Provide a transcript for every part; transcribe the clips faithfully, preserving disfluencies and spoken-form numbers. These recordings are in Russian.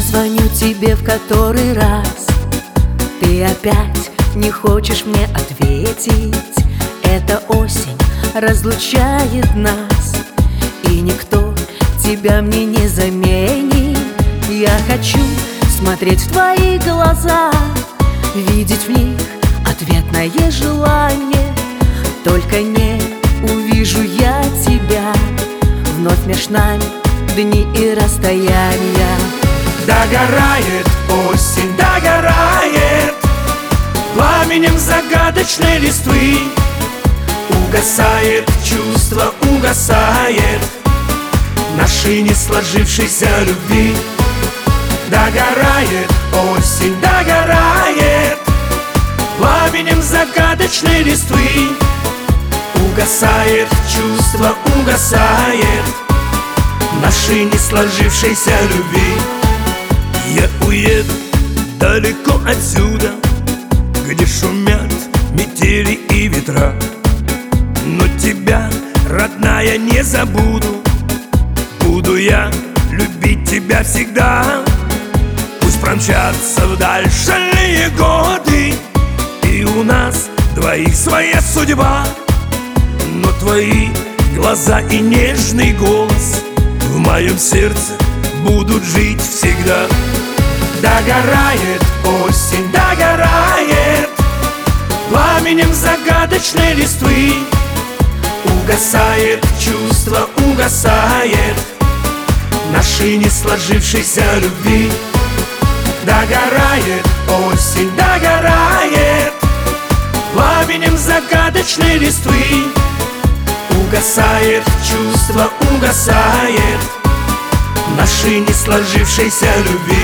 звоню тебе в который раз, ты опять не хочешь мне ответить. Эта осень разлучает нас, и никто тебя мне не заменит. Я хочу смотреть в твои глаза, видеть в них ответное желание. Только не увижу я тебя, вновь меж нами дни и расстояния. Догорает осень, догорает пламенем загадочной листвы. Угасает чувство, угасает нашей не сложившейся любви. Догорает осень, догорает пламенем загадочной листвы. Угасает чувство, угасает нашей не сложившейся любви. Я уеду далеко отсюда, где шумят метели и ветра, но тебя, родная, не забуду. Буду я любить тебя всегда. Пусть промчатся вдаль шальные годы, и у нас двоих своя судьба, но твои глаза и нежный голос в моем сердце будут жить всегда. Догорает осень, догорает пламенем загадочной листвы. Угасает чувство, угасает нашей не сложившейся любви. Догорает осень, догорает пламенем загадочной листвы. Угасает чувство, угасает нашей не сложившейся любви.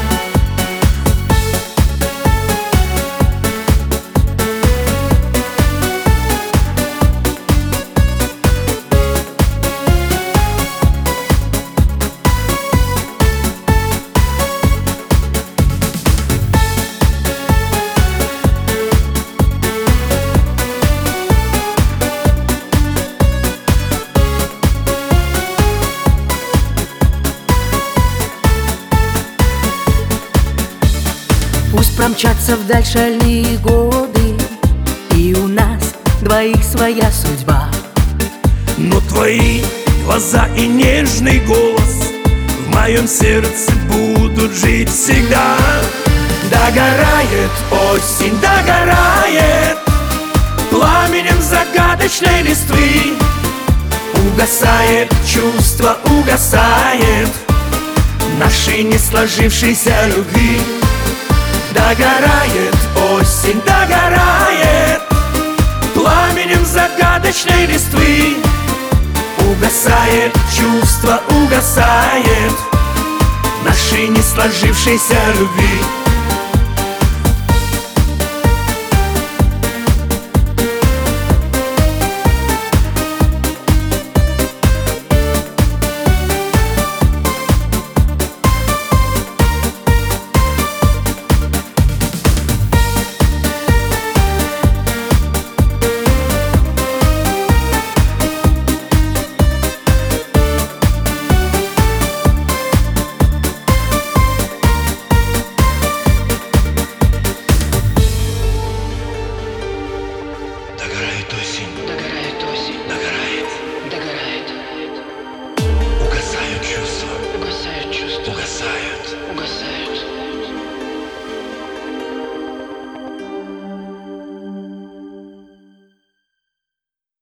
Пусть промчатся вдаль шальные годы, и у нас двоих своя судьба, но твои глаза и нежный голос в моем сердце будут жить всегда. Догорает осень, догорает пламенем загадочной листвы. Угасает чувство, угасает нашей не сложившейся любви. Догорает осень, догорает пламенем загадочной листвы. Угасает чувство, угасает нашей не сложившейся любви.